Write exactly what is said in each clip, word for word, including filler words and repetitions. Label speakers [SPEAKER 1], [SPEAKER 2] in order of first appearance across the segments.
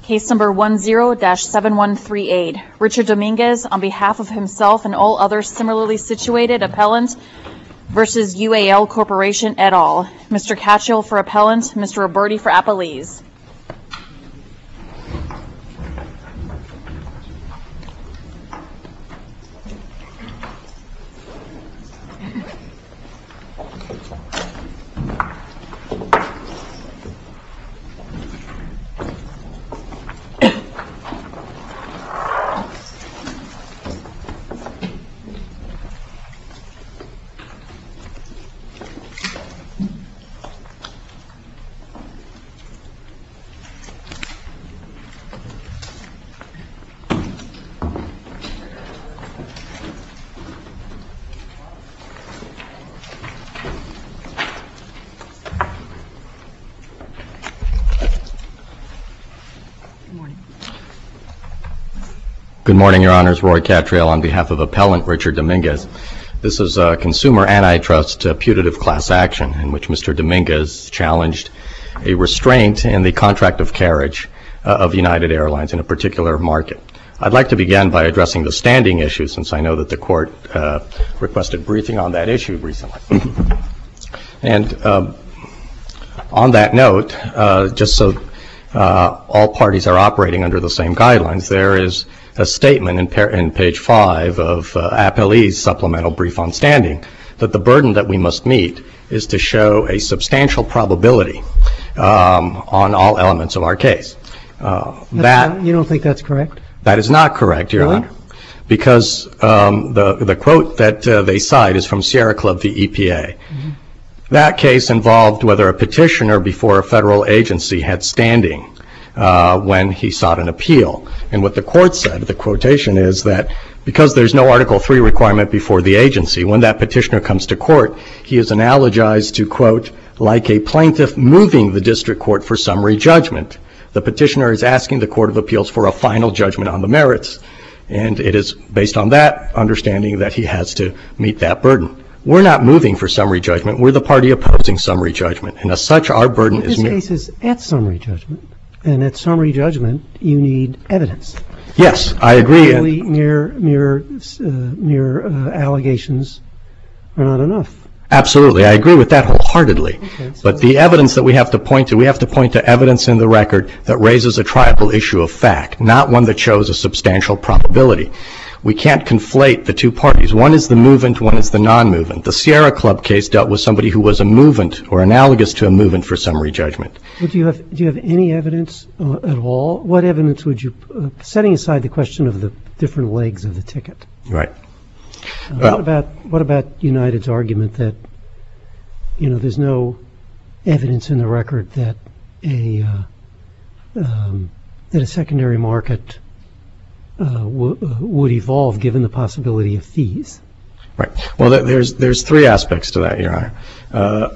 [SPEAKER 1] Case number one zero dash seven one three eight. Richard Dominguez, on behalf of himself and all other similarly situated appellant versus U A L Corporation et al. Mister Catchell for appellant, Mister Roberti for appellees.
[SPEAKER 2] Good morning, Your Honors. Roy Catriel on behalf of appellant Richard Dominguez. This is a consumer antitrust uh, putative class action in which Mister Dominguez challenged a restraint in the contract of carriage uh, of United Airlines in a particular market. I'd like to begin by addressing the standing issue, since I know that the court uh, requested briefing on that issue recently. And uh, on that note, uh, just so uh, all parties are operating under the same guidelines, there is a statement in, par- in page five of uh, Appellee's supplemental brief on standing that the burden that we must meet is to show a substantial probability um, on all elements of our case. Uh, that
[SPEAKER 3] not, you don't think that's correct?
[SPEAKER 2] That is not correct, Your
[SPEAKER 3] really?
[SPEAKER 2] Honor, because um, the the quote that uh, they cite is from Sierra Club v. E P A. Mm-hmm. That case involved whether a petitioner before a federal agency had standing Uh, when he sought an appeal. And what the court said, the quotation is that because there's no Article three requirement before the agency, when that petitioner comes to court, he is analogized to, quote, like a plaintiff moving the district court for summary judgment. The petitioner is asking the Court of Appeals for a final judgment on the merits. And it is based on that understanding that he has to meet that burden. We're not moving for summary judgment. We're the party opposing summary judgment. And as such, our burden
[SPEAKER 3] well,
[SPEAKER 2] is...
[SPEAKER 3] This case is at summary judgment. And at summary judgment, you need evidence.
[SPEAKER 2] Yes, I agree.
[SPEAKER 3] Really, mere mere uh, mere uh, allegations are not enough.
[SPEAKER 2] Absolutely, I agree with that wholeheartedly.
[SPEAKER 3] Okay, so
[SPEAKER 2] but the evidence that we have to point to, we have to point to evidence in the record that raises a triable issue of fact, not one that shows a substantial probability. We can't conflate the two parties. One is the movant, one is the non-movant. The Sierra Club case dealt with somebody who was a movant or analogous to a movant for summary judgment.
[SPEAKER 3] Well, do you have do you have any evidence uh, at all? What evidence would you, uh, setting aside the question of the different legs of the ticket?
[SPEAKER 2] Right.
[SPEAKER 3] Uh,
[SPEAKER 2] well,
[SPEAKER 3] what about what about United's argument that, you know, there's no evidence in the record that a uh, um, that a secondary market Uh, w- uh, would evolve given the possibility of fees?
[SPEAKER 2] Right. Well, th- there's there's three aspects to that, Your Honor. Uh,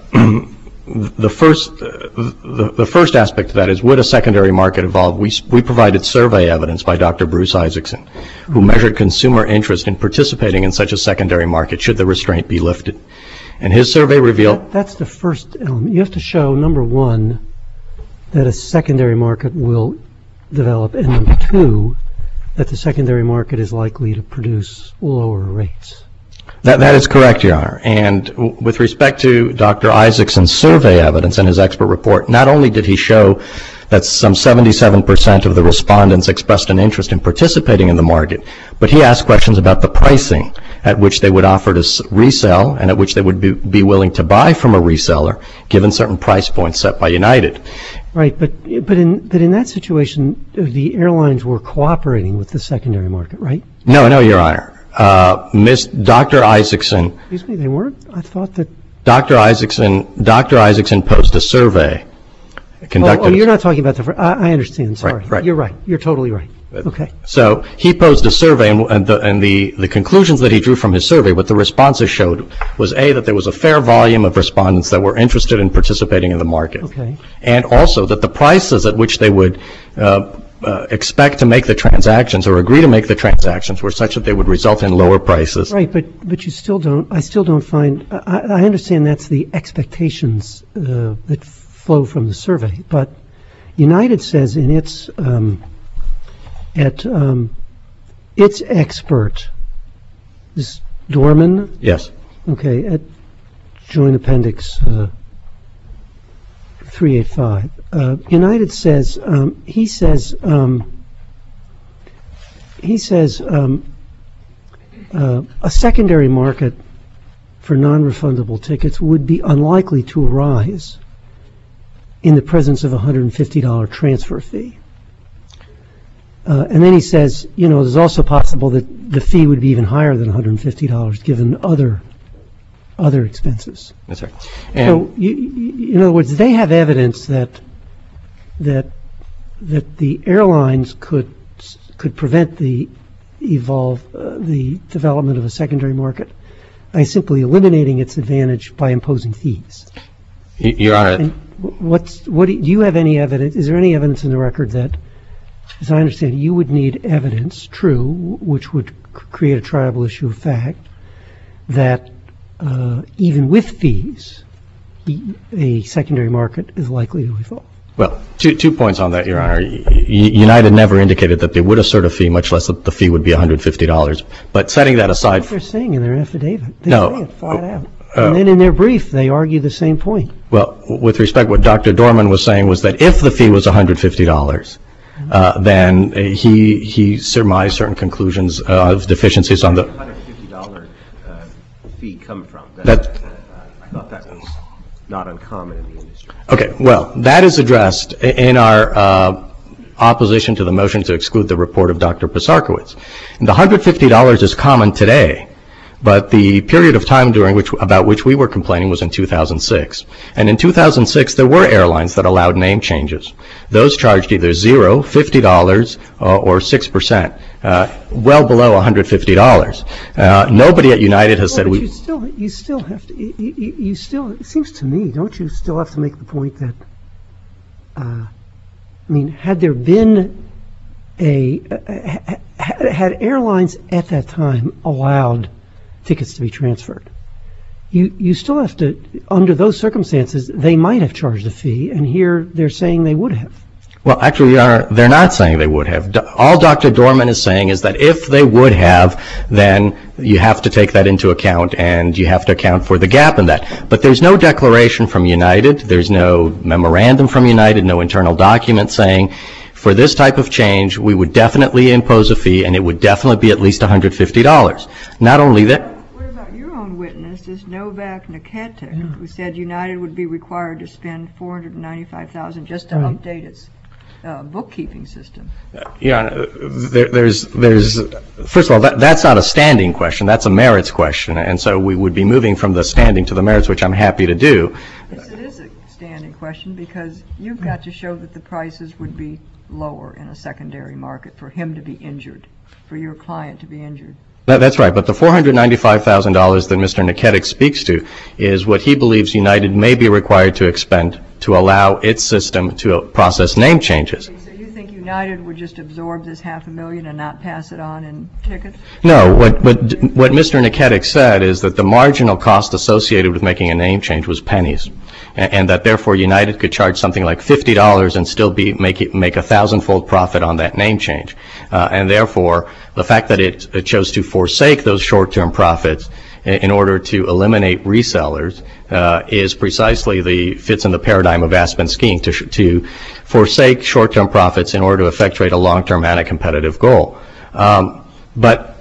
[SPEAKER 2] the first uh, the, the first aspect of that is, would a secondary market evolve? We we provided survey evidence by Doctor Bruce Isaacson, who measured consumer interest in participating in such a secondary market should the restraint be lifted, and his survey revealed
[SPEAKER 3] that, that's the first element. You have to show, number one, that a secondary market will develop, and number two, that the secondary market is likely to produce lower rates.
[SPEAKER 2] That, that is correct, Your Honor. And w- with respect to Doctor Isaacson's survey evidence and his expert report, not only did he show that some seventy-seven percent of the respondents expressed an interest in participating in the market, but he asked questions about the pricing at which they would offer to s- resell and at which they would be, be willing to buy from a reseller, given certain price points set by United.
[SPEAKER 3] Right, but but in but in that situation, the airlines were cooperating with the secondary market, right?
[SPEAKER 2] No, no, Your Honor. Uh, Miss Doctor Isaacson.
[SPEAKER 3] Excuse me, they weren't? I thought that.
[SPEAKER 2] Doctor Isaacson. Doctor Isaacson posed a survey. Conducted.
[SPEAKER 3] Oh, oh, you're not talking about the. Fr- I, I understand. Sorry,
[SPEAKER 2] Right, right.
[SPEAKER 3] You're right. You're totally right. Okay.
[SPEAKER 2] So he posed a survey, and, and, the, and the, the conclusions that he drew from his survey, what the responses showed, was A, that there was a fair volume of respondents that were interested in participating in the market.
[SPEAKER 3] Okay.
[SPEAKER 2] And also that the prices at which they would uh, uh, expect to make the transactions or agree to make the transactions were such that they would result in lower prices.
[SPEAKER 3] Right, but but you still don't. I still don't find. I, I understand that's the expectations uh, that flow from the survey, but United says in its um, at um, its expert, this Dorman.
[SPEAKER 2] Yes.
[SPEAKER 3] Okay, at Joint Appendix uh, three eighty-five. Uh, United says um, he says um, he says um, uh, a secondary market for non-refundable tickets would be unlikely to arise in the presence of a one hundred fifty dollars transfer fee. Uh, and then he says, you know, there's also possible that the fee would be even higher than one hundred fifty dollars given other other expenses.
[SPEAKER 2] That's right.
[SPEAKER 3] So, you, you, in other words, they have evidence that that that the airlines could could prevent the evolve uh, the development of a secondary market by simply eliminating its advantage by imposing fees.
[SPEAKER 2] Your Honor.
[SPEAKER 3] And what's what do you, do you have any evidence? Is there any evidence in the record that, as I understand, you would need evidence, true, which would create a triable issue of fact, that uh, even with fees, a secondary market is likely to evolve?
[SPEAKER 2] Well, two, two points on that, Your Honor. United never indicated that they would assert a fee, much less that the fee would be one hundred fifty dollars. But setting that aside...
[SPEAKER 3] That's what they're saying in their affidavit. They
[SPEAKER 2] no,
[SPEAKER 3] say it flat out.
[SPEAKER 2] Uh,
[SPEAKER 3] and then in their brief, they argue the same point.
[SPEAKER 2] Well, with respect, what Doctor Dorman was saying was that if the fee was one hundred fifty dollars, uh, then he he surmised certain conclusions uh, of deficiencies on the...
[SPEAKER 4] Where did the one hundred fifty dollars uh, fee come from? That,
[SPEAKER 2] that
[SPEAKER 4] uh, I thought that was not uncommon in the industry.
[SPEAKER 2] Okay, well, that is addressed in our uh, opposition to the motion to exclude the report of Doctor Pisarkowitz. And the one hundred fifty dollars is common today, but the period of time during which about which we were complaining was in two thousand six. And in two thousand six, there were airlines that allowed name changes. Those charged either zero, fifty dollars, uh, or six percent, uh, well below one hundred fifty dollars. Uh, nobody at United has
[SPEAKER 3] well,
[SPEAKER 2] said
[SPEAKER 3] but
[SPEAKER 2] we...
[SPEAKER 3] You still, you still have to, you, you, you still, it seems to me, don't you still have to make the point that, uh, I mean, had there been a, uh, had airlines at that time allowed tickets to be transferred, you you still have to, under those circumstances, they might have charged a fee, and here they're saying they would have.
[SPEAKER 2] Well, actually, Your Honor, they're not saying they would have. All Doctor Dorman is saying is that if they would have, then you have to take that into account, and you have to account for the gap in that. But there's no declaration from United, there's no memorandum from United, no internal document saying, for this type of change, we would definitely impose a fee, and it would definitely be at least one hundred fifty dollars. Not only that...
[SPEAKER 5] What about your own witness, this Novak Niketic, yeah. who said United would be required to spend four hundred ninety-five thousand dollars just to right. update its uh, bookkeeping system?
[SPEAKER 2] Yeah, there, there's, there's, first of all, that, that's not a standing question, that's a merits question, and so we would be moving from the standing to the merits, which I'm happy to do.
[SPEAKER 5] Yes, it is a standing question, because you've got to show that the prices would be lower in a secondary market for him to be injured, for your client to be injured.
[SPEAKER 2] That, that's right, but the four hundred ninety-five thousand dollars that Mister Niketic speaks to is what he believes United may be required to expend to allow its system to process name changes.
[SPEAKER 5] Okay, so you think United would just absorb this half a million and not pass it on in tickets?
[SPEAKER 2] No, what, what, what Mister Niketic said is that the marginal cost associated with making a name change was pennies, and, and that therefore United could charge something like fifty dollars and still be make it, make a thousandfold profit on that name change. Uh, and therefore, the fact that it, it chose to forsake those short-term profits in, in order to eliminate resellers uh, is precisely the fits in the paradigm of Aspen skiing, to, to forsake short-term profits in order to effectuate a long-term anti-competitive goal. Um, but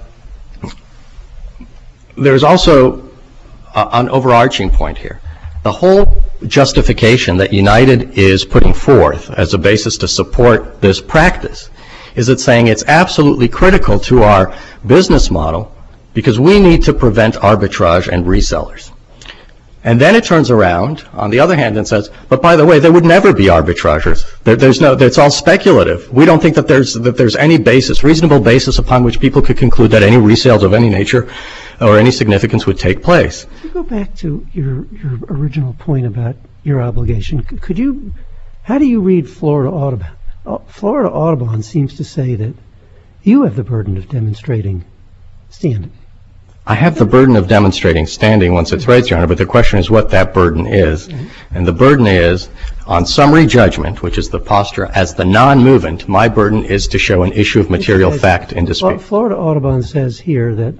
[SPEAKER 2] there's also uh, an overarching point here. The whole justification that United is putting forth as a basis to support this practice is it saying it's absolutely critical to our business model because we need to prevent arbitrage and resellers. And then it turns around, on the other hand, and says, but by the way, there would never be arbitragers. There, there's no, it's all speculative. We don't think that there's, that there's any basis, reasonable basis upon which people could conclude that any resales of any nature or any significance would take place.
[SPEAKER 3] Could you go back to your, your original point about your obligation? Could you, how do you read Florida Audubon? Florida Audubon seems to say that you have the burden of demonstrating standing.
[SPEAKER 2] I have the burden of demonstrating standing once it's raised, Your Honor, but the question is what that burden is. And the burden is, on summary judgment, which is the posture as the non-movement, my burden is to show an issue of material fact in dispute.
[SPEAKER 3] Florida Audubon says here that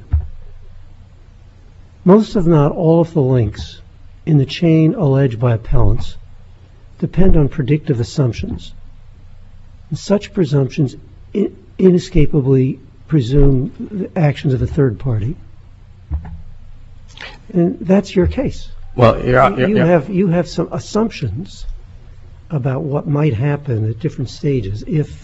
[SPEAKER 3] most if not all of the links in the chain alleged by appellants depend on predictive assumptions. And such presumptions inescapably presume the actions of a third party. And that's your case.
[SPEAKER 2] Well, you're, you're,
[SPEAKER 3] you
[SPEAKER 2] you're,
[SPEAKER 3] have you have some assumptions about what might happen at different stages if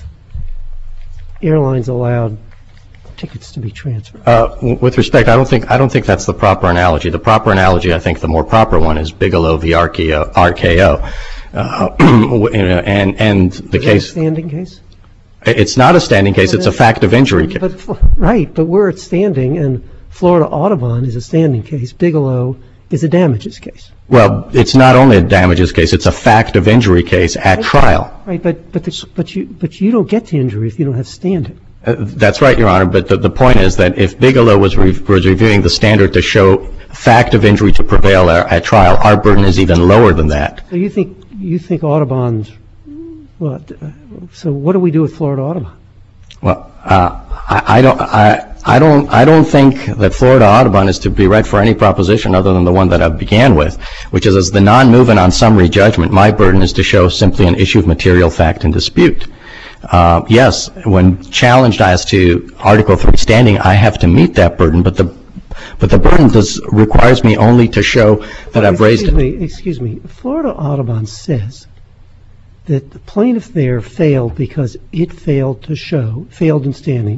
[SPEAKER 3] airlines allowed tickets to be transferred.
[SPEAKER 2] Uh, with respect, I don't think I don't think that's the proper analogy. The proper analogy, I think, the more proper one is Bigelow v. R K O, uh, and and the
[SPEAKER 3] is
[SPEAKER 2] case.
[SPEAKER 3] That a standing case?
[SPEAKER 2] It's not a standing case. It's a fact of injury case.
[SPEAKER 3] But, right, but we're at standing, and Florida Audubon is a standing case. Bigelow is a damages case.
[SPEAKER 2] Well, it's not only a damages case. It's a fact of injury case at trial.
[SPEAKER 3] Right, but but the, but you but you don't get to injury if you don't have standing.
[SPEAKER 2] Uh, that's right, Your Honor. But the, the point is that if Bigelow was, re- was reviewing the standard to show fact of injury to prevail at, at trial, our burden is even lower than that.
[SPEAKER 3] So you think you think Audubon's what? Uh, so what do we do with Florida Audubon?
[SPEAKER 2] Well, uh, I, I don't. I, I don't. I don't think that Florida Audubon is to be read for any proposition other than the one that I began with, which is as the non-movement on summary judgment, my burden is to show simply an issue of material fact and dispute. Uh, yes, when challenged as to Article three standing, I have to meet that burden, but the but the burden does requires me only to show that well, I've raised
[SPEAKER 3] excuse
[SPEAKER 2] it.
[SPEAKER 3] Me, excuse me. Florida Audubon says that the plaintiff there failed because it failed to show, failed in standing,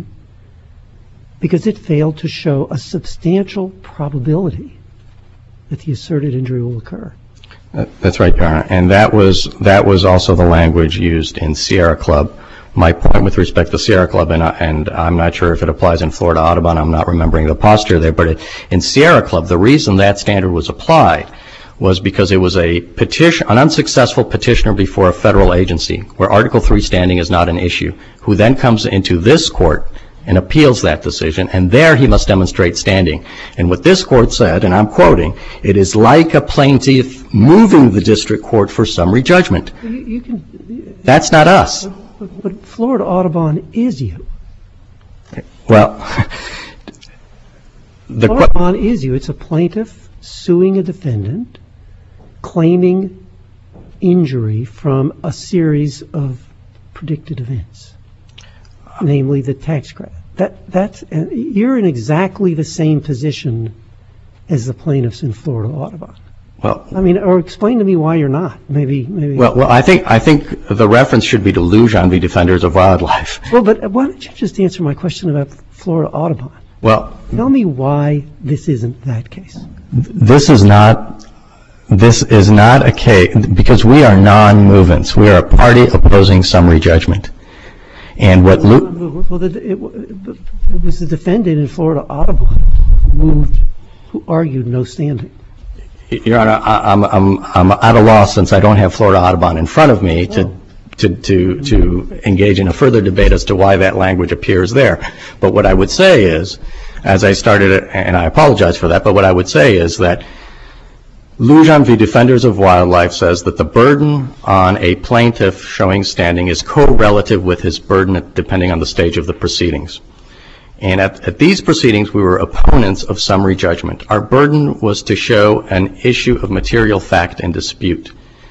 [SPEAKER 3] because it failed to show a substantial probability that the asserted injury will occur.
[SPEAKER 2] Uh, that's right, Your Honor. And that was that was also the language used in Sierra Club. My point with respect to Sierra Club, and, and I'm not sure if it applies in Florida Audubon, I'm not remembering the posture there, but it, in Sierra Club, the reason that standard was applied was because it was a petition, an unsuccessful petitioner before a federal agency where Article three standing is not an issue, who then comes into this court and appeals that decision, and there he must demonstrate standing. And what this court said, and I'm quoting, it is like a plaintiff moving the district court for summary judgment.
[SPEAKER 3] You, you can,
[SPEAKER 2] That's not us.
[SPEAKER 3] But, but Florida Audubon is you.
[SPEAKER 2] Well, the
[SPEAKER 3] Florida Audubon is you. It's a plaintiff suing a defendant, claiming injury from a series of predicted events, namely the tax credit. That that's uh, you're in exactly the same position as the plaintiffs in Florida Audubon.
[SPEAKER 2] Well,
[SPEAKER 3] I mean, or explain to me why you're not. Maybe, maybe.
[SPEAKER 2] Well, well, I think I think the reference should be to Lujan v. Defenders of Wildlife.
[SPEAKER 3] Well, but why don't you just answer my question about Florida Audubon?
[SPEAKER 2] Well,
[SPEAKER 3] tell me why this isn't that case.
[SPEAKER 2] This is not. This is not a case because we are non-movements. We are a party opposing summary judgment. And what Lu-
[SPEAKER 3] well, the, it, it was the defendant in Florida Audubon who moved, who argued no standing.
[SPEAKER 2] Your Honor, I, I'm I'm I'm at a loss since I don't have Florida Audubon in front of me to. Oh. To, to to engage in a further debate as to why that language appears there. But what I would say is, as I started, and I apologize for that, but what I would say is that Lujan v. Defenders of Wildlife says that the burden on a plaintiff showing standing is co-relative with his burden depending on the stage of the proceedings. And at, at these proceedings, we were opponents of summary judgment. Our burden was to show an issue of material fact and dispute.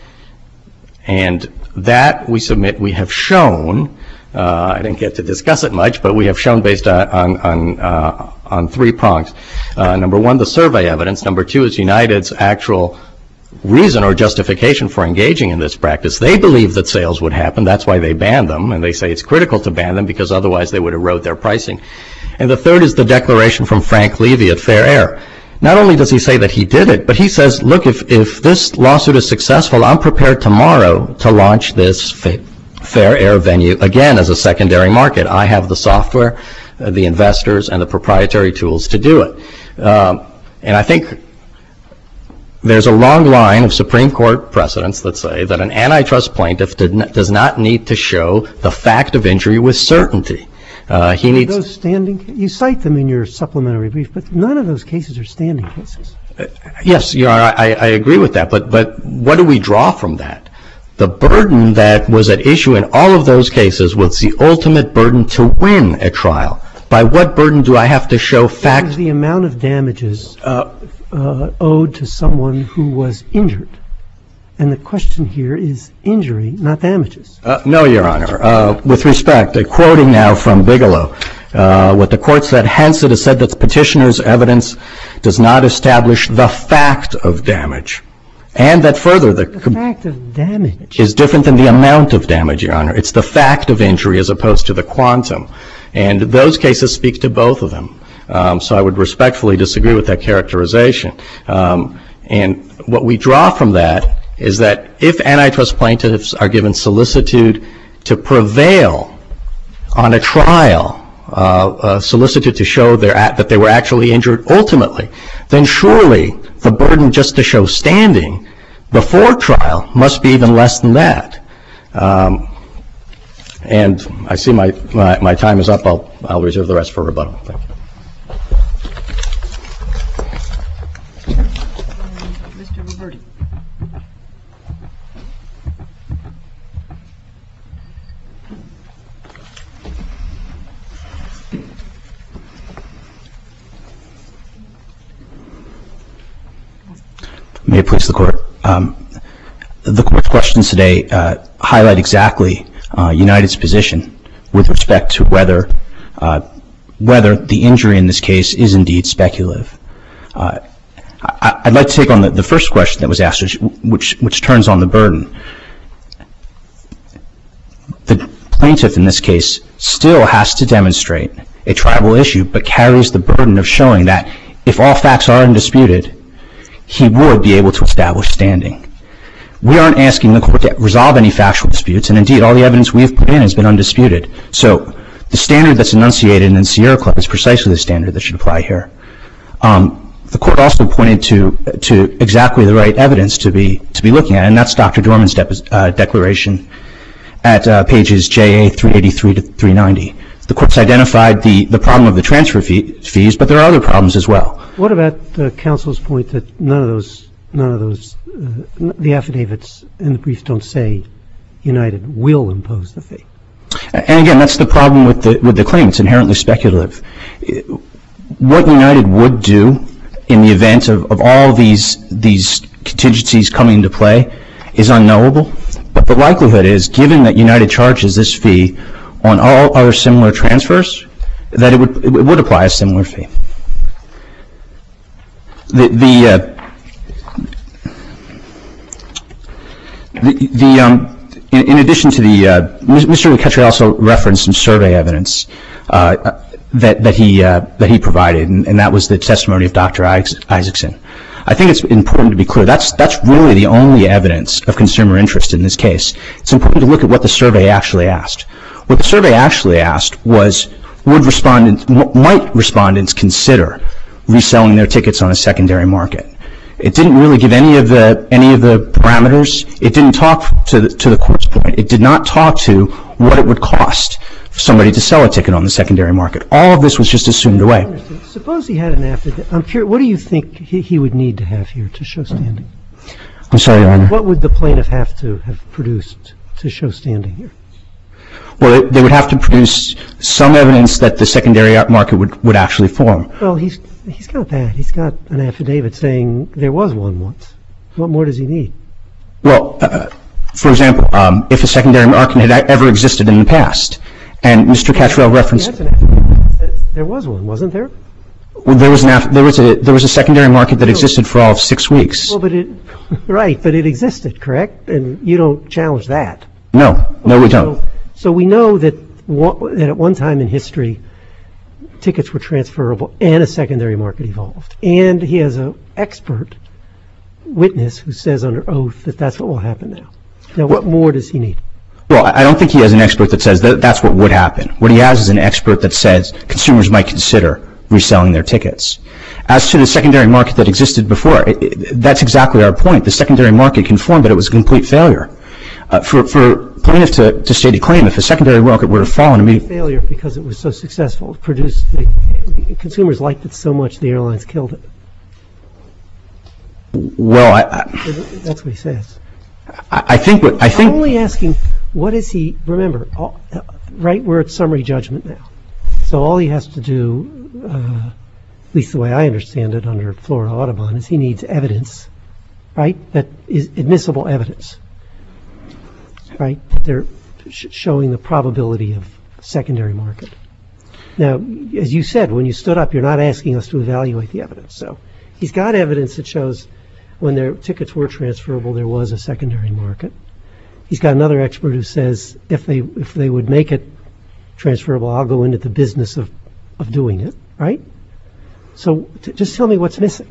[SPEAKER 2] And that we submit, we have shown, uh, I didn't get to discuss it much, but we have shown based on, on, on, uh, on three prongs. Uh, number one, the survey evidence. Number two is United's actual reason or justification for engaging in this practice. They believe that sales would happen. That's why they banned them. And they say it's critical to ban them because otherwise they would erode their pricing. And the third is the declaration from Frank Levy at Fair Air. Not only does he say that he did it, but he says, look, if, if this lawsuit is successful, I'm prepared tomorrow to launch this fa- Fair Air venue again as a secondary market. I have the software, uh, the investors, and the proprietary tools to do it. Um, and I think there's a long line of Supreme Court precedents that say that an antitrust plaintiff did not, does not need to show the fact of injury with certainty. Uh, he needs
[SPEAKER 3] those standing. You cite them in your supplementary brief, but none of those cases are standing cases.
[SPEAKER 2] Uh, yes, Your Honor, I, I agree with that. But but what do we draw from that? The burden that was at issue in all of those cases was the ultimate burden to win a trial. By what burden do I have to show fact?
[SPEAKER 3] It was the amount of damages uh, uh, owed to someone who was injured. And the question here is injury, not damages.
[SPEAKER 2] Uh, no, Your Honor. Uh, with respect, uh, quoting now from Bigelow, uh, what the court said, hence it is said that the petitioner's evidence does not establish the fact of damage. And that further, the,
[SPEAKER 3] the fact of damage
[SPEAKER 2] is different than the amount of damage, Your Honor. It's the fact of injury as opposed to the quantum. And those cases speak to both of them. Um, so I would respectfully disagree with that characterization. Um, and what we draw from that is that if antitrust plaintiffs are given solicitude to prevail on a trial, uh, uh, solicitude to show their at, that they were actually injured ultimately, then surely the burden just to show standing before trial must be even less than that. Um, and I see my, my, my time is up. I'll, I'll reserve the rest for rebuttal. Thank you.
[SPEAKER 5] Mister Roberti.
[SPEAKER 6] May it please the Court. Um, the Court's questions today uh, highlight exactly uh, United's position with respect to whether uh, whether the injury in this case is indeed speculative. Uh, I, I'd like to take on the, the first question that was asked, which, which which turns on the burden. The plaintiff in this case still has to demonstrate a triable issue, but carries the burden of showing that if all facts are undisputed, he would be able to establish standing. We aren't asking the Court to resolve any factual disputes, and indeed all the evidence we have put in has been undisputed. So the standard that's enunciated in Sierra Club is precisely the standard that should apply here. Um, the Court also pointed to to exactly the right evidence to be to be looking at, and that's Doctor Dorman's de- uh, declaration at uh, pages J A three eighty-three to three ninety. The Court's identified the, the problem of the transfer fee, fees, but there are other problems as well.
[SPEAKER 3] What about uh, counsel's point that none of those, none of those, uh, the affidavits and the briefs don't say United will impose the fee?
[SPEAKER 6] And again, that's the problem with the with the claim. It's inherently speculative. What United would do in the event of, of all these these contingencies coming into play is unknowable. But the likelihood is, given that United charges this fee on all other similar transfers, that it would it would apply a similar fee. The the uh, the, the um, in, in addition to the uh, Mister McCutcheon also referenced some survey evidence uh, that that he uh, that he provided, and, and that was the testimony of Doctor Isaacson. I think it's important to be clear. That's that's really the only evidence of consumer interest in this case. It's important to look at what the survey actually asked. What the survey actually asked was, would respondents, might respondents consider reselling their tickets on a secondary market? It didn't really give any of the any of the parameters. It didn't talk to the, to the Court's point. It did not talk to what it would cost for somebody to sell a ticket on the secondary market. All of this was just assumed away.
[SPEAKER 3] Suppose he had an affidavit. I'm curious, what do you think he, he would need to have here to show standing?
[SPEAKER 6] I'm sorry, Your Honor.
[SPEAKER 3] What would the plaintiff have to have produced to show standing here?
[SPEAKER 6] Well, they would have to produce some evidence that the secondary market would, would actually form.
[SPEAKER 3] Well, he's he's got that. He's got an affidavit saying there was one once. What more does he need?
[SPEAKER 6] Well, uh, for example, um, if a secondary market had ever existed in the past, and Mister Cattrall referenced,
[SPEAKER 3] That's an affidavit. There was one, wasn't there?
[SPEAKER 6] Well, there was an aff- there was a there was a secondary market that existed for all of six weeks.
[SPEAKER 3] Well, but it right, but it existed, correct? And you don't challenge that.
[SPEAKER 6] No, no, we don't.
[SPEAKER 3] So, so we know that one, that at one time in history, tickets were transferable and a secondary market evolved. And he has an expert witness who says under oath that that's what will happen now. Now, what well, more does he need?
[SPEAKER 6] Well, I don't think he has an expert that says that that's what would happen. What he has is an expert that says consumers might consider reselling their tickets. As to the secondary market that existed before, it, it, that's exactly our point. The secondary market conformed, but it was a complete failure. Uh, for, for plaintiff to, to state a claim, if a secondary market were to fall in immediate
[SPEAKER 3] failure because it was so successful, it produced the, the consumers liked it so much the airlines killed it.
[SPEAKER 6] Well, I, I,
[SPEAKER 3] that's what he says.
[SPEAKER 6] I, I think what I think.
[SPEAKER 3] I'm only asking, what is he? Remember, all, uh, right? We're at summary judgment now, so all he has to do, uh, at least the way I understand it, under Florida Audubon, is he needs evidence, right? That is admissible evidence. Right, they're sh- showing the probability of secondary market. Now, as you said, when you stood up, you're not asking us to evaluate the evidence. So he's got evidence that shows when their tickets were transferable, there was a secondary market. He's got another expert who says if they if they would make it transferable, I'll go into the business of, of doing it, right? So t- just tell me what's missing.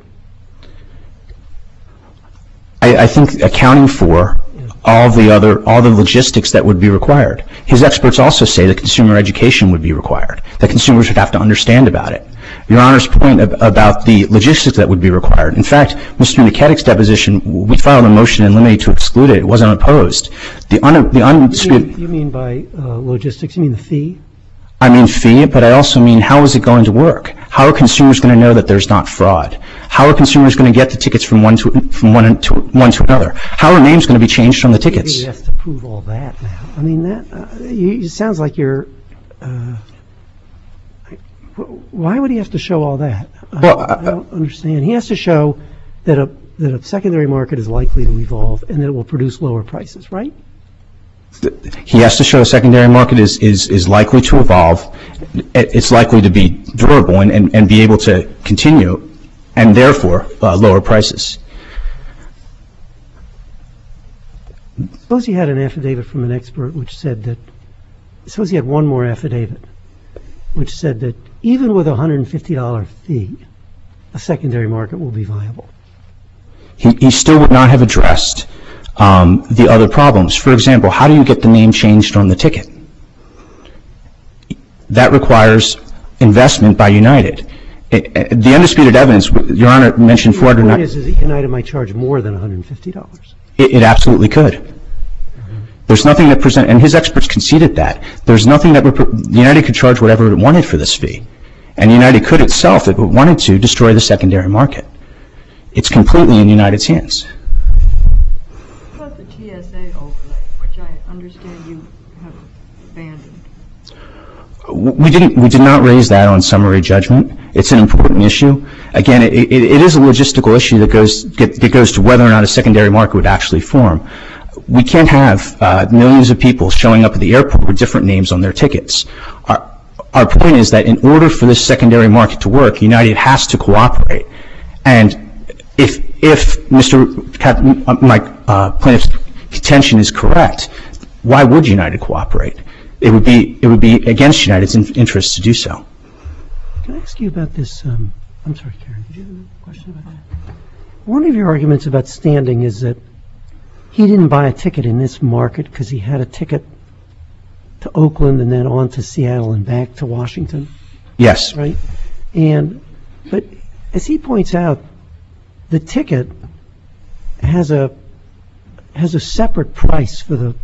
[SPEAKER 6] I, I think accounting for all the other, all the logistics that would be required. His experts also say that consumer education would be required, that consumers would have to understand about it. Your Honor's point ab- about the logistics that would be required. In fact, Mister Niketic's deposition, we filed a motion in limine to exclude it. It wasn't opposed. The un- the undisputed.
[SPEAKER 3] You mean, you mean by uh, logistics? You mean the fee?
[SPEAKER 6] I mean fee, but I also mean how is it going to work? How are consumers going to know that there's not fraud? How are consumers going to get the tickets from one to from one to one to another? How are names going to be changed on the tickets?
[SPEAKER 3] He has to prove all that now. I mean, that uh, you, it sounds like you're. Uh, why would he have to show all that?
[SPEAKER 6] Well,
[SPEAKER 3] I, I don't understand. He has to show that a that a secondary market is likely to evolve and that it will produce lower prices, right?
[SPEAKER 6] He has to show a secondary market is, is, is likely to evolve, it's likely to be durable and, and, and be able to continue, and therefore uh, lower prices.
[SPEAKER 3] Suppose he had an affidavit from an expert which said that, suppose he had one more affidavit which said that even with a one hundred fifty dollars fee, a secondary market will be viable.
[SPEAKER 6] He, he still would not have addressed Um, the other problems. For example, how do you get the name changed on the ticket? That requires investment by United. It, it, the undisputed evidence, Your Honor mentioned four hundred.
[SPEAKER 3] The point is, is that United might charge more than one hundred fifty dollars.
[SPEAKER 6] It, it absolutely could. Mm-hmm. There's nothing that present, and his experts conceded that. There's nothing that would, United could charge whatever it wanted for this fee. And United could itself, if it wanted to, destroy the secondary market. It's completely in United's hands.
[SPEAKER 5] T S A overlay, which I understand you have abandoned.
[SPEAKER 6] We didn't. We did not raise that on summary judgment. It's an important issue. Again, it, it, it is a logistical issue that goes get, that goes to whether or not a secondary market would actually form. We can't have uh, millions of people showing up at the airport with different names on their tickets. Our, our point is that in order for this secondary market to work, United has to cooperate. And if if Mister Cap, my uh, plaintiff's contention is correct, why would United cooperate? It would be it would be against United's in, interest to do so.
[SPEAKER 3] Can I ask you about this? Um, I'm sorry, Karen. Did you have a question about that? One of your arguments about standing is that he didn't buy a ticket in this market because he had a ticket to Oakland and then on to Seattle and back to Washington.
[SPEAKER 6] Yes.
[SPEAKER 3] Right. And but as he points out, the ticket has a has a separate price for the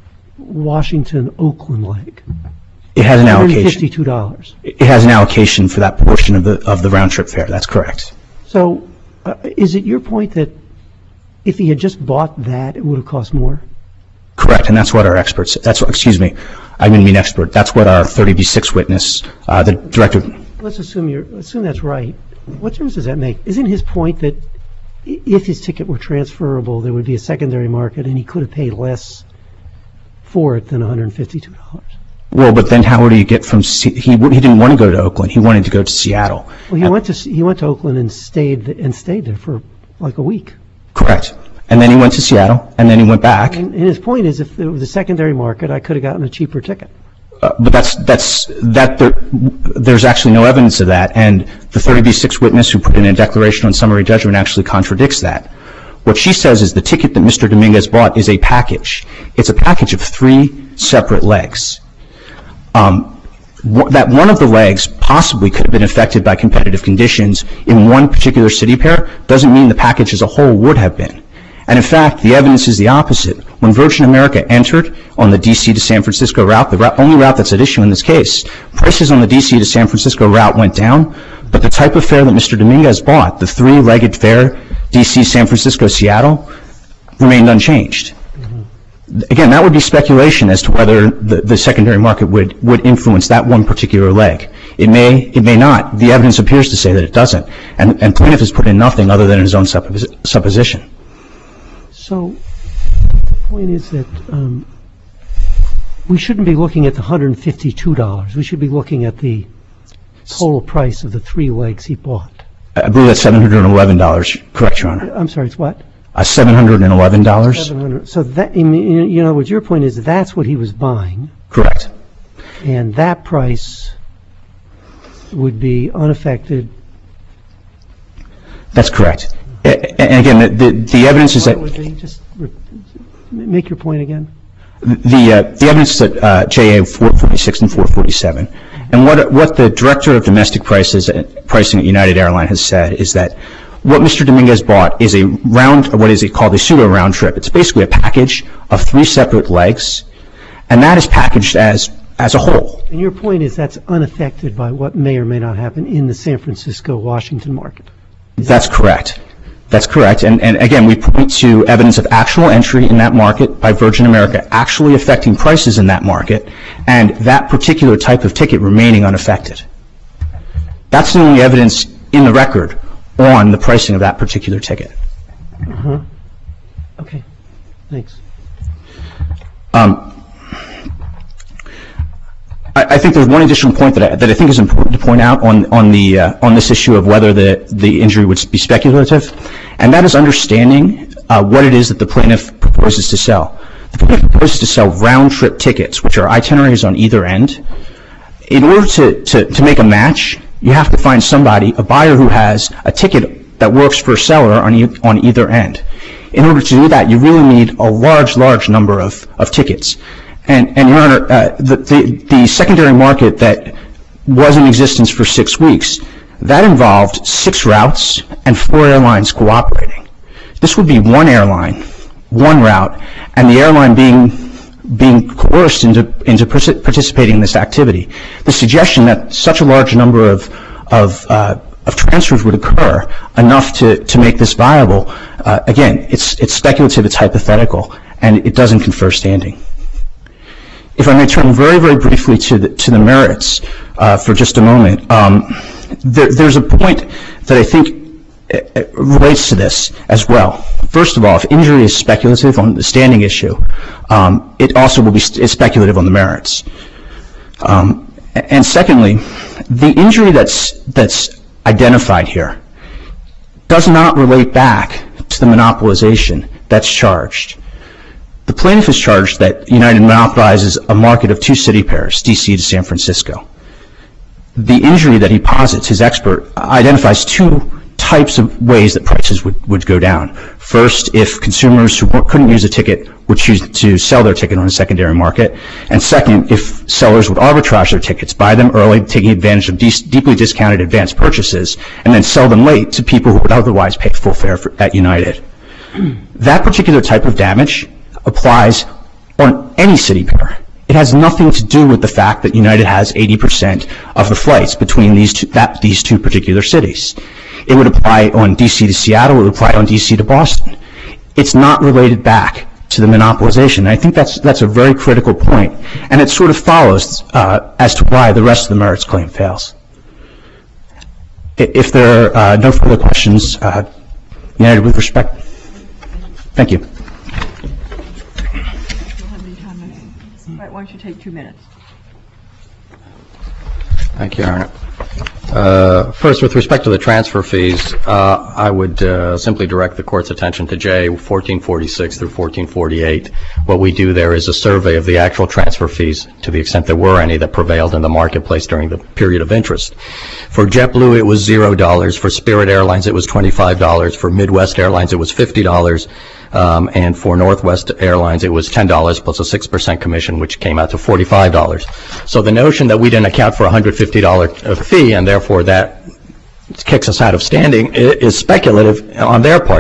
[SPEAKER 3] Washington-Oakland leg.
[SPEAKER 6] It has an allocation.
[SPEAKER 3] one hundred fifty-two dollars.
[SPEAKER 6] It has an allocation for that portion of the of the round trip fare. That's correct.
[SPEAKER 3] So, uh, is it your point that if he had just bought that, it would have cost more?
[SPEAKER 6] Correct, and that's what our experts. That's what, excuse me, I didn't mean expert. That's what our thirty B six witness, uh, the director.
[SPEAKER 3] Let's assume you're. Assume that's right. What difference does that make? Isn't his point that if his ticket were transferable, there would be a secondary market, and he could have paid less for it than one hundred fifty-two dollars?
[SPEAKER 6] Well, but then how would he get from C- he he didn't want to go to Oakland. He wanted to go to Seattle.
[SPEAKER 3] Well, he
[SPEAKER 6] uh,
[SPEAKER 3] went to he went to Oakland and stayed and stayed there for like a week.
[SPEAKER 6] Correct. And then he went to Seattle, and then he went back.
[SPEAKER 3] And, and his point is, if there was a secondary market, I could have gotten a cheaper ticket.
[SPEAKER 6] Uh, but that's that's that. There, there's actually no evidence of that, and the thirty B six witness who put in a declaration on summary judgment actually contradicts that. What she says is the ticket that Mister Dominguez bought is a package. It's a package of three separate legs. Um, w- that one of the legs possibly could have been affected by competitive conditions in one particular city pair doesn't mean the package as a whole would have been. And in fact, the evidence is the opposite. When Virgin America entered on the D C to San Francisco route, the route, only route that's at issue in this case, prices on the D C to San Francisco route went down, but the type of fare that Mister Dominguez bought, the three-legged fare, D C, San Francisco, Seattle, remained unchanged. Mm-hmm. Again, that would be speculation as to whether the, the secondary market would, would influence that one particular leg. It may, it may not. The evidence appears to say that it doesn't. And, and plaintiff has put in nothing other than his own suppos- supposition.
[SPEAKER 3] So the point is that um, we shouldn't be looking at the one hundred fifty-two dollars. We should be looking at the total price of the three legs he bought.
[SPEAKER 6] I believe that's seven hundred eleven dollars. Correct, Your Honor.
[SPEAKER 3] I'm sorry, it's what?
[SPEAKER 6] Uh, seven hundred eleven dollars.
[SPEAKER 3] seven hundred. So that, in, in other words, your point is that's what he was buying.
[SPEAKER 6] Correct.
[SPEAKER 3] And that price would be unaffected.
[SPEAKER 6] That's correct. And again, the, the, the evidence is that...
[SPEAKER 3] What would be? Just re- make your point again.
[SPEAKER 6] The, uh, the evidence is at uh, J A four forty-six and four forty-seven. And what, what the Director of Domestic Prices, uh, Pricing at United Airlines has said is that what Mister Dominguez bought is a round, or what is it called, a pseudo-round trip. It's basically a package of three separate legs, and that is packaged as, as a whole.
[SPEAKER 3] And your point is that's unaffected by what may or may not happen in the San Francisco-Washington market.
[SPEAKER 6] That's correct. That's correct. And, and again, we point to evidence of actual entry in that market by Virgin America actually affecting prices in that market, and that particular type of ticket remaining unaffected. That's the only evidence in the record on the pricing of that particular ticket.
[SPEAKER 3] Uh-huh. Okay. Thanks.
[SPEAKER 6] Um, I, I think there's one additional point that I, that I think is important to point out on on the uh, on this issue of whether the the injury would be speculative, and that is understanding uh, what it is that the plaintiff proposes to sell. The plaintiff proposes to sell round-trip tickets, which are itineraries on either end. In order to, to, to make a match, you have to find somebody, a buyer who has a ticket that works for a seller on, e- on either end. In order to do that, you really need a large, large number of, of tickets. And, and Your Honor, uh, the, the, the secondary market that was in existence for six weeks, that involved six routes and four airlines cooperating. This would be one airline, one route, and the airline being being coerced into into participating in this activity. The suggestion that such a large number of of uh, of transfers would occur enough to to make this viable, uh, again, it's it's speculative, it's hypothetical, and it doesn't confer standing. If I may turn very very briefly to the to the merits uh, for just a moment, um, there, there's a point that I think relates to this as well. First of all, if injury is speculative on the standing issue, um, it also will be st- speculative on the merits. Um, and secondly, the injury that's that's identified here does not relate back to the monopolization that's charged. The plaintiff is charged that United monopolizes a market of two city pairs, D C to San Francisco. The injury that he posits, his expert, identifies two types of ways that prices would, would go down. First, if consumers who couldn't use a ticket would choose to sell their ticket on a secondary market. And second, if sellers would arbitrage their tickets, buy them early, taking advantage of de- deeply discounted advance purchases, and then sell them late to people who would otherwise pay full fare for, at United. That particular type of damage applies on any city pair. It has nothing to do with the fact that United has eighty percent of the flights between these two, that, these two particular cities. It would apply on D C to Seattle. It would apply on D C to Boston. It's not related back to the monopolization. I think that's that's a very critical point, and it sort of follows uh, as to why the rest of the merits claim fails. If there are uh, no further questions, uh, United, with respect, thank you.
[SPEAKER 5] All right, why don't you take two minutes?
[SPEAKER 2] Thank you, Your Honor. Uh, first, with respect to the transfer fees, uh, I would uh, simply direct the Court's attention to J fourteen forty-six through fourteen forty-eight. What we do there is a survey of the actual transfer fees, to the extent there were any that prevailed in the marketplace during the period of interest. For JetBlue, it was zero dollars. For Spirit Airlines, it was twenty-five dollars. For Midwest Airlines, it was fifty dollars. Um, and for Northwest Airlines, it was ten dollars plus a six percent commission, which came out to forty-five dollars. So the notion that we didn't account for a one hundred fifty dollars fee and therefore that kicks us out of standing is speculative on their part.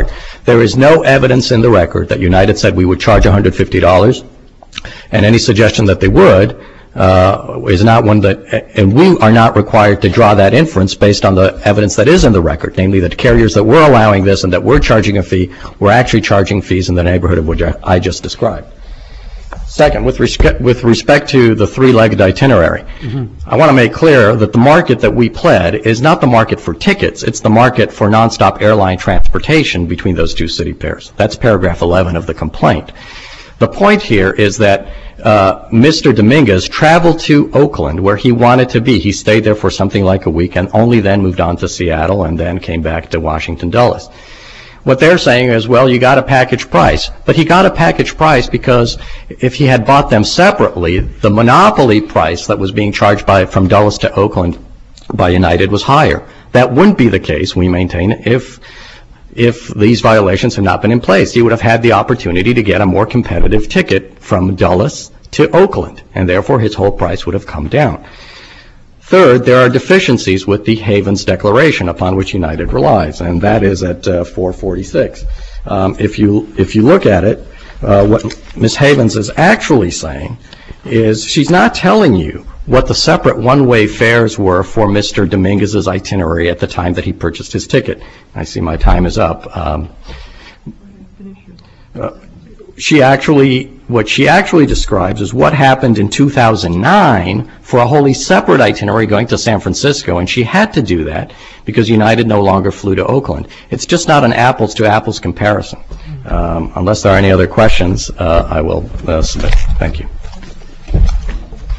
[SPEAKER 2] There is no evidence in the record that United said we would charge one hundred fifty dollars, and any suggestion that they would uh, is not one that, and we are not required to draw that inference based on the evidence that is in the record, namely that carriers that were allowing this and that were charging a fee were actually charging fees in the neighborhood of which I just described. Second, with respect, with respect to the three-legged itinerary, mm-hmm. I want to make clear that the market that we pled is not the market for tickets, it's the market for nonstop airline transportation between those two city pairs. That's paragraph eleven of the complaint. The point here is that uh, Mister Dominguez traveled to Oakland where he wanted to be. He stayed there for something like a week and only then moved on to Seattle and then came back to Washington Dulles. What they're saying is, well, you got a package price. But he got a package price because if he had bought them separately, the monopoly price that was being charged by from Dulles to Oakland by United was higher. That wouldn't be the case, we maintain, if if these violations had not been in place. He would have had the opportunity to get a more competitive ticket from Dulles to Oakland, and therefore his whole price would have come down. Third, there are deficiencies with the Havens Declaration upon which United relies, and that is at uh, four forty-six. Um, if you if you look at it, uh, what Miz Havens is actually saying is she's not telling you what the separate one-way fares were for Mister Dominguez's itinerary at the time that he purchased his ticket. I see my time is up. Um, uh, she actually, what she actually describes is what happened in two thousand nine for a wholly separate itinerary going to San Francisco, and she had to do that because United no longer flew to Oakland. It's just not an apples to apples comparison. Um, unless there are any other questions, uh, I will uh, submit. Thank you.